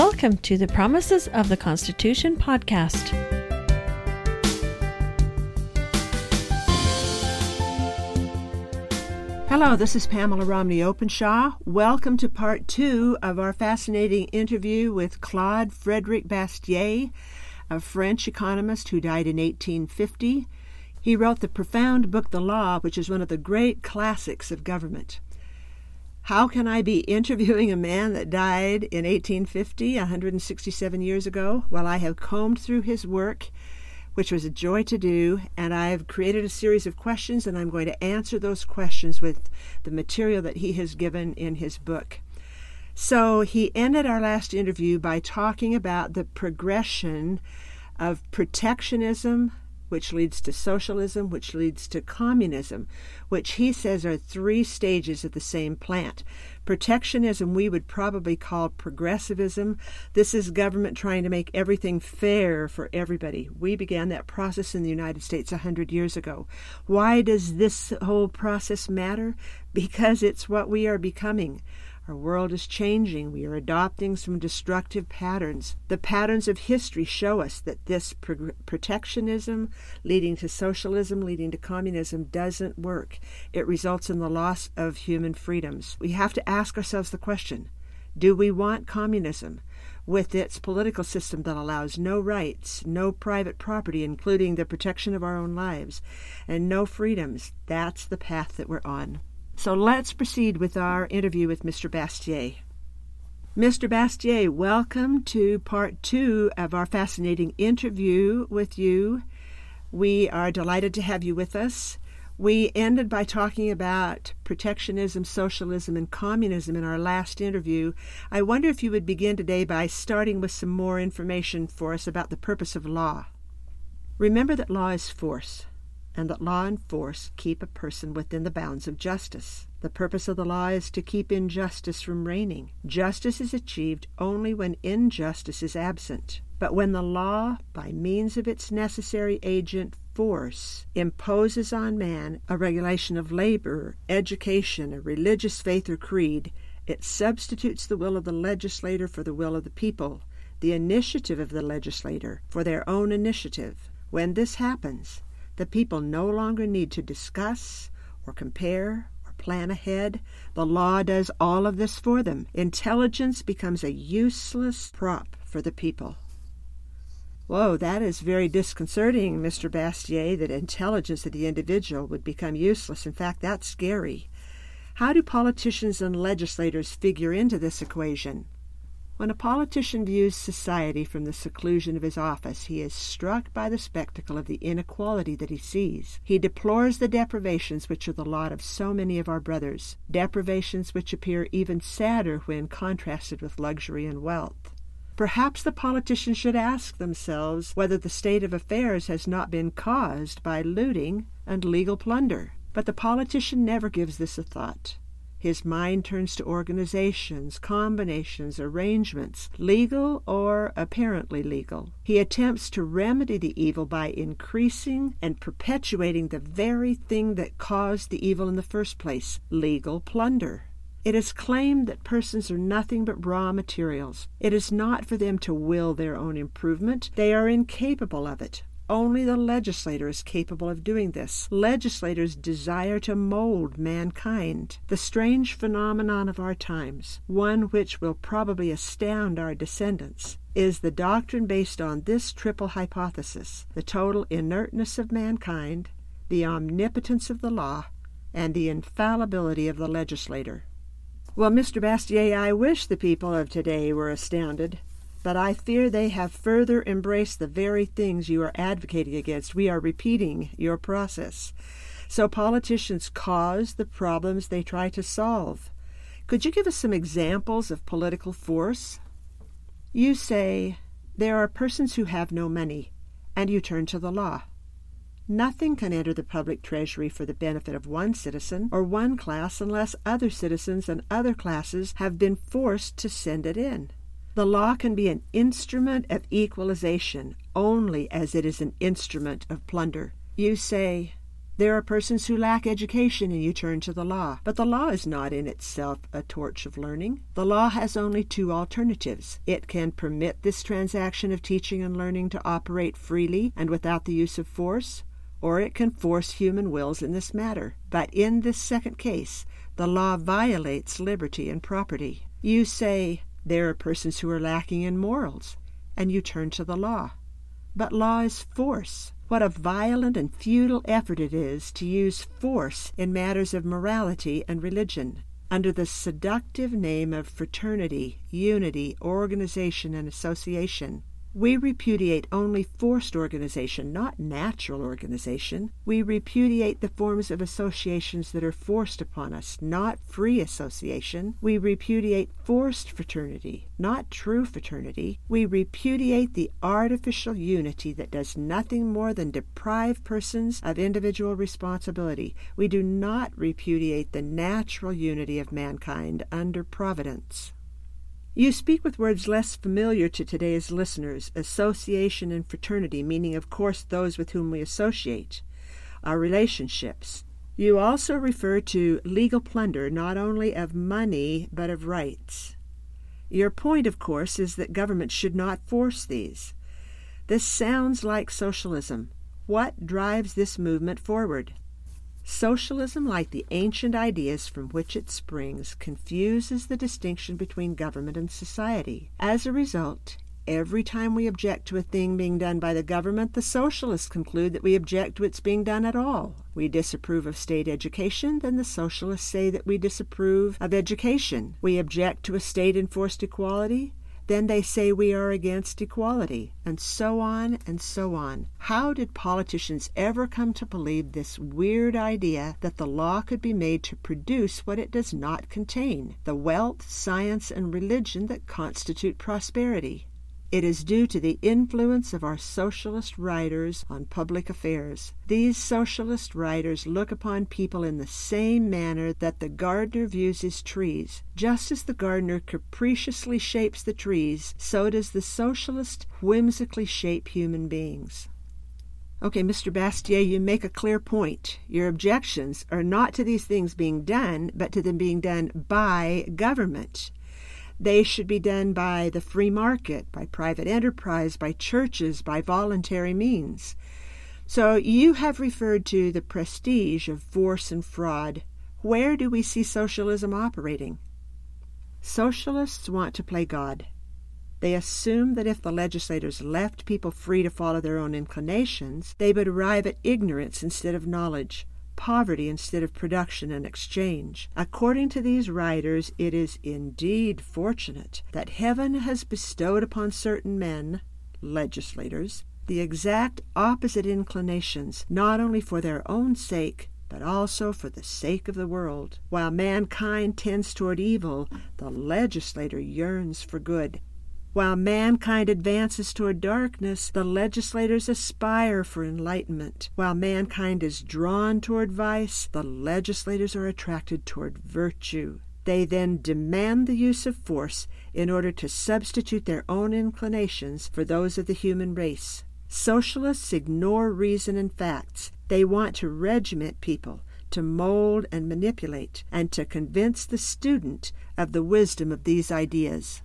Welcome to the Promises of the Constitution podcast. Hello, this is Pamela Romney Openshaw. Welcome to part 2 of our fascinating interview with Claude Frederic Bastiat, a French economist who died in 1850. He wrote the profound book, The Law, which is one of the great classics of government. How can I be interviewing a man that died in 1850, 167 years ago? Well, I have combed through his work, which was a joy to do, and I've created a series of questions, and I'm going to answer those questions with the material that he has given in his book. So he ended our last interview by talking about the progression of protectionism, which leads to socialism, which leads to communism, which he says are 3 stages of the same plant. Protectionism we would probably call progressivism. This is government trying to make everything fair for everybody. We began that process in the United States 100 years ago. Why does this whole process matter? Because it's what we are becoming. Our world is changing. We are adopting some destructive patterns. The patterns of history show us that this protectionism leading to socialism, leading to communism doesn't work. It results in the loss of human freedoms. We have to ask ourselves the question, do we want communism with its political system that allows no rights, no private property, including the protection of our own lives, and no freedoms? That's the path that we're on. So let's proceed with our interview with Mr. Bastiat. Mr. Bastiat, welcome to part 2 of our fascinating interview with you. We are delighted to have you with us. We ended by talking about protectionism, socialism, and communism in our last interview. I wonder if you would begin today by starting with some more information for us about the purpose of law. Remember that law is force, and that law and force keep a person within the bounds of justice. The purpose of the law is to keep injustice from reigning. Justice is achieved only when injustice is absent. But when the law, by means of its necessary agent, force, imposes on man a regulation of labor, education, a religious faith or creed, it substitutes the will of the legislator for the will of the people, the initiative of the legislator for their own initiative. When this happens, the people no longer need to discuss or compare or plan ahead. The law does all of this for them. Intelligence becomes a useless prop for the people. Whoa, that is very disconcerting, Mr. Bastiat, that intelligence of the individual would become useless. In fact, that's scary. How do politicians and legislators figure into this equation? When a politician views society from the seclusion of his office, he is struck by the spectacle of the inequality that he sees. He deplores the deprivations which are the lot of so many of our brothers, deprivations which appear even sadder when contrasted with luxury and wealth. Perhaps the politicians should ask themselves whether the state of affairs has not been caused by looting and legal plunder. But the politician never gives this a thought. His mind turns to organizations, combinations, arrangements, legal or apparently legal. He attempts to remedy the evil by increasing and perpetuating the very thing that caused the evil in the first place, legal plunder. It is claimed that persons are nothing but raw materials. It is not for them to will their own improvement. They are incapable of it. Only the legislator is capable of doing this. Legislators desire to mold mankind. The strange phenomenon of our times, one which will probably astound our descendants, is the doctrine based on this triple hypothesis: the total inertness of mankind, the omnipotence of the law, and the infallibility of the legislator. Well, Mr. Bastiat, I wish the people of today were astounded, but I fear they have further embraced the very things you are advocating against. We are repeating your process. So politicians cause the problems they try to solve. Could you give us some examples of political force? You say, there are persons who have no money, and you turn to the law. Nothing can enter the public treasury for the benefit of one citizen or one class unless other citizens and other classes have been forced to send it in. The law can be an instrument of equalization only as it is an instrument of plunder. You say, There are persons who lack education, and you turn to the law. But the law is not in itself a torch of learning. The law has only two alternatives. It can permit this transaction of teaching and learning to operate freely and without the use of force, or it can force human wills in this matter. But in this second case, the law violates liberty and property. You say, there are persons who are lacking in morals, and you turn to the law. But law is force. What a violent and futile effort it is to use force in matters of morality and religion, under the seductive name of fraternity, unity, organization, and association. We repudiate only forced organization, not natural organization. We repudiate the forms of associations that are forced upon us, not free association. We repudiate forced fraternity, not true fraternity. We repudiate the artificial unity that does nothing more than deprive persons of individual responsibility. We do not repudiate the natural unity of mankind under providence. You speak with words less familiar to today's listeners, association and fraternity, meaning, of course, those with whom we associate, our relationships. You also refer to legal plunder, not only of money, but of rights. Your point, of course, is that government should not force these. This sounds like socialism. What drives this movement forward? Socialism, like the ancient ideas from which it springs, confuses the distinction between government and society. As a result, every time we object to a thing being done by the government, the socialists conclude that we object to its being done at all. We disapprove of state education, then the socialists say that we disapprove of education. We object to a state-enforced equality, then they say we are against equality, and so on and so on. How did politicians ever come to believe this weird idea that the law could be made to produce what it does not contain, the wealth, science, and religion that constitute prosperity? It is due to the influence of our socialist writers on public affairs. These socialist writers look upon people in the same manner that the gardener views his trees. Just as the gardener capriciously shapes the trees, so does the socialist whimsically shape human beings. Okay, Mr. Bastier, you make a clear point. Your objections are not to these things being done, but to them being done by government. They should be done by the free market, by private enterprise, by churches, by voluntary means. So you have referred to the prestige of force and fraud. Where do we see socialism operating? Socialists want to play God. They assume that if the legislators left people free to follow their own inclinations, they would arrive at ignorance instead of knowledge, poverty instead of production and exchange. According to these writers, it is indeed fortunate that heaven has bestowed upon certain men, legislators, the exact opposite inclinations, not only for their own sake, but also for the sake of the world. While mankind tends toward evil, the legislator yearns for good. While mankind advances toward darkness, the legislators aspire for enlightenment. While mankind is drawn toward vice, the legislators are attracted toward virtue. They then demand the use of force in order to substitute their own inclinations for those of the human race. Socialists ignore reason and facts. They want to regiment people, to mold and manipulate, and to convince the student of the wisdom of these ideas.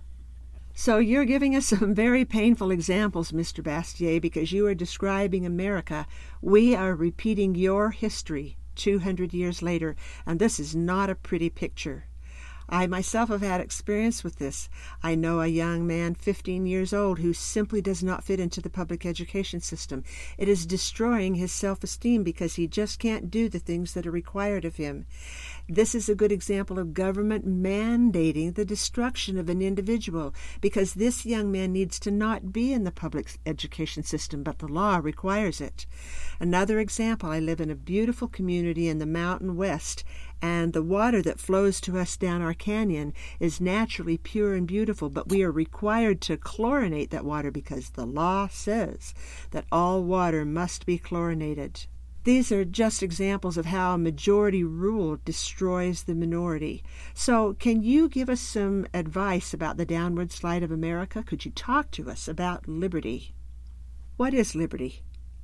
So you're giving us some very painful examples, Mr. Bastier, because you are describing America. We are repeating your history 200 years later, and this is not a pretty picture. I myself have had experience with this. I know a young man, 15 years old, who simply does not fit into the public education system. It is destroying his self-esteem because he just can't do the things that are required of him. This is a good example of government mandating the destruction of an individual, because this young man needs to not be in the public education system, but the law requires it. Another example, I live in a beautiful community in the Mountain West, and the water that flows to us down our canyon is naturally pure and beautiful, but we are required to chlorinate that water because the law says that all water must be chlorinated. These are just examples of how majority rule destroys the minority. So can you give us some advice about the downward slide of America? Could you talk to us about liberty? What is liberty?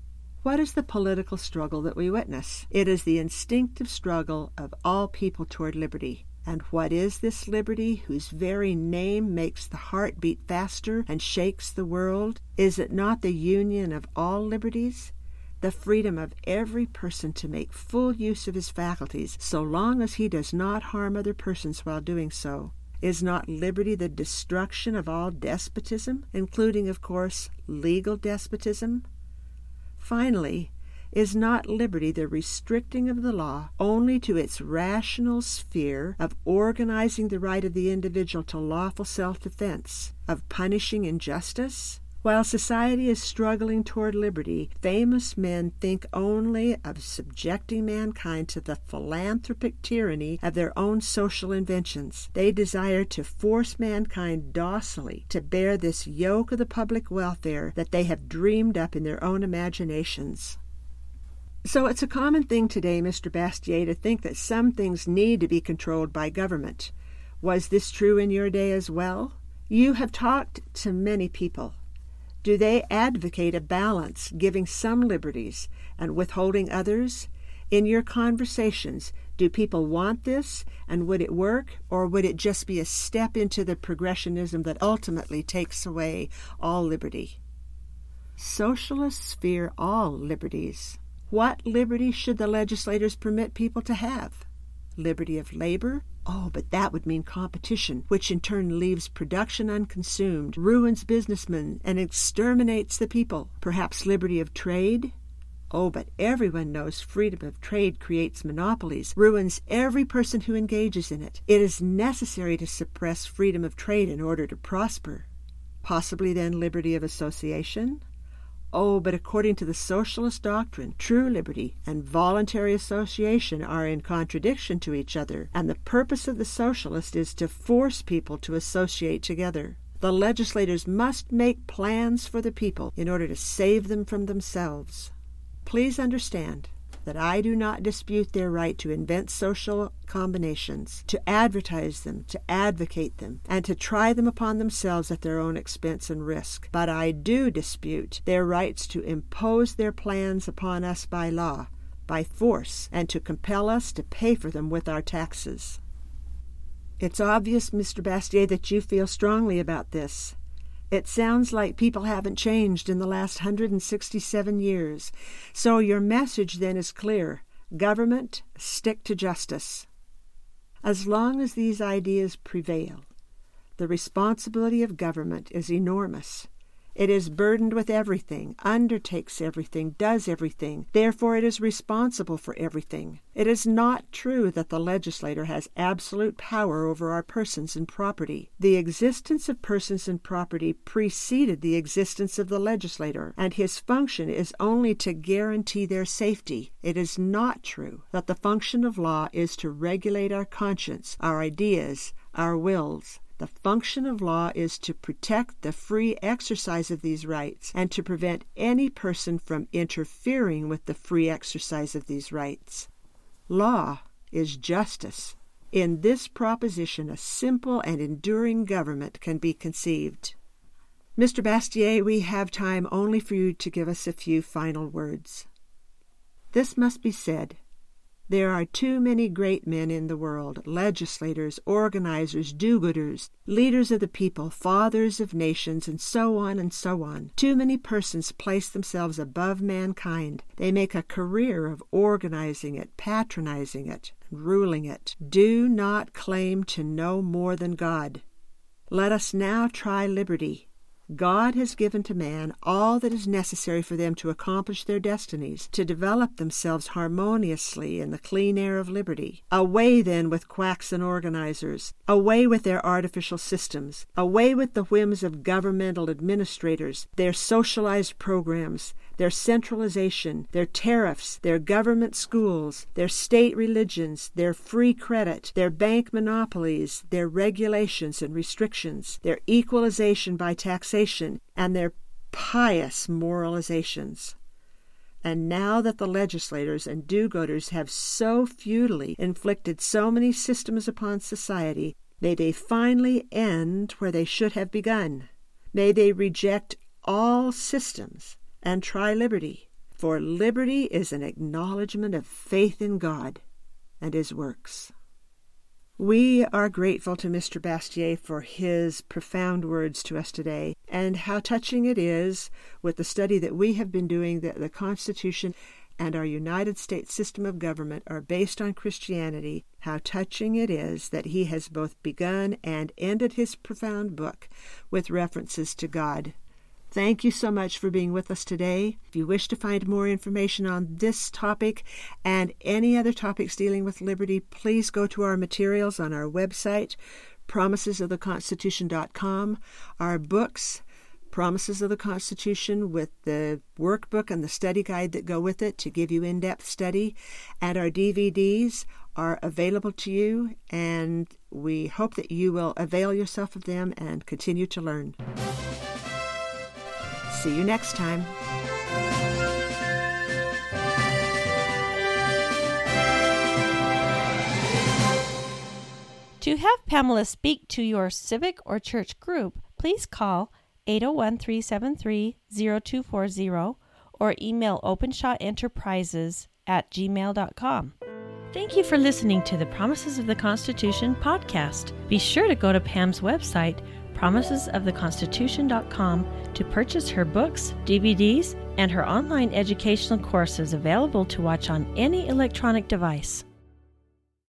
What is the political struggle that we witness? It is the instinctive struggle of all people toward liberty. And what is this liberty, whose very name makes the heart beat faster and shakes the world? Is it not the union of all liberties? The freedom of every person to make full use of his faculties, so long as he does not harm other persons while doing so. Is not liberty the destruction of all despotism, including, of course, legal despotism? Finally, is not liberty the restricting of the law only to its rational sphere of organizing the right of the individual to lawful self-defense, of punishing injustice? While society is struggling toward liberty, famous men think only of subjecting mankind to the philanthropic tyranny of their own social inventions. They desire to force mankind docilely to bear this yoke of the public welfare that they have dreamed up in their own imaginations. So it's a common thing today, Mr. Bastier, to think that some things need to be controlled by government. Was this true in your day as well? You have talked to many people. Do they advocate a balance, giving some liberties and withholding others? In your conversations, do people want this, and would it work, or would it just be a step into the progressionism that ultimately takes away all liberty? Socialists fear all liberties. What liberty should the legislators permit people to have? Liberty of labor? Oh, but that would mean competition, which in turn leaves production unconsumed, ruins businessmen, and exterminates the people. Perhaps liberty of trade? Oh, but everyone knows freedom of trade creates monopolies, ruins every person who engages in it. It is necessary to suppress freedom of trade in order to prosper. Possibly then liberty of association? Oh, but according to the socialist doctrine, true liberty and voluntary association are in contradiction to each other, and the purpose of the socialist is to force people to associate together. The legislators must make plans for the people in order to save them from themselves. Please understand that I do not dispute their right to invent social combinations, to advertise them, to advocate them, and to try them upon themselves at their own expense and risk. But I do dispute their rights to impose their plans upon us by law, by force, and to compel us to pay for them with our taxes. It's obvious, Mr. Bastier, that you feel strongly about this. It sounds like people haven't changed in the last 167 years. So your message then is clear. Government, stick to justice. As long as these ideas prevail, the responsibility of government is enormous. It is burdened with everything, undertakes everything, does everything. Therefore, it is responsible for everything. It is not true that the legislator has absolute power over our persons and property. The existence of persons and property preceded the existence of the legislator, and his function is only to guarantee their safety. It is not true that the function of law is to regulate our conscience, our ideas, our wills. The function of law is to protect the free exercise of these rights and to prevent any person from interfering with the free exercise of these rights. Law is justice. In this proposition, a simple and enduring government can be conceived. Mr. Bastier, we have time only for you to give us a few final words. This must be said. There are too many great men in the world, legislators, organizers, do-gooders, leaders of the people, fathers of nations, and so on and so on. Too many persons place themselves above mankind. They make a career of organizing it, patronizing it, and ruling it. Do not claim to know more than God. Let us now try liberty. God has given to man all that is necessary for them to accomplish their destinies, to develop themselves harmoniously in the clean air of liberty. Away then with quacks and organizers, away with their artificial systems, away with the whims of governmental administrators, their socialized programs, their centralization, their tariffs, their government schools, their state religions, their free credit, their bank monopolies, their regulations and restrictions, their equalization by taxation, and their pious moralizations. And now that the legislators and do-gooders have so futilely inflicted so many systems upon society, may they finally end where they should have begun. May they reject all systems and try liberty. For liberty is an acknowledgement of faith in God and His works. We are grateful to Mr. Bastier for his profound words to us today, and how touching it is with the study that we have been doing that the Constitution and our United States system of government are based on Christianity, how touching it is that he has both begun and ended his profound book with references to God. Thank you so much for being with us today. If you wish to find more information on this topic and any other topics dealing with liberty, please go to our materials on our website, promisesoftheconstitution.com. Our books, Promises of the Constitution, with the workbook and the study guide that go with it to give you in-depth study, and our DVDs are available to you, and we hope that you will avail yourself of them and continue to learn. See you next time. To have Pamela speak to your civic or church group, please call 801-373-0240 or email openshawenterprises@gmail.com. Thank you for listening to the Promises of the Constitution podcast. Be sure to go to Pam's website, promisesoftheconstitution.com, to purchase her books, DVDs, and her online educational courses available to watch on any electronic device.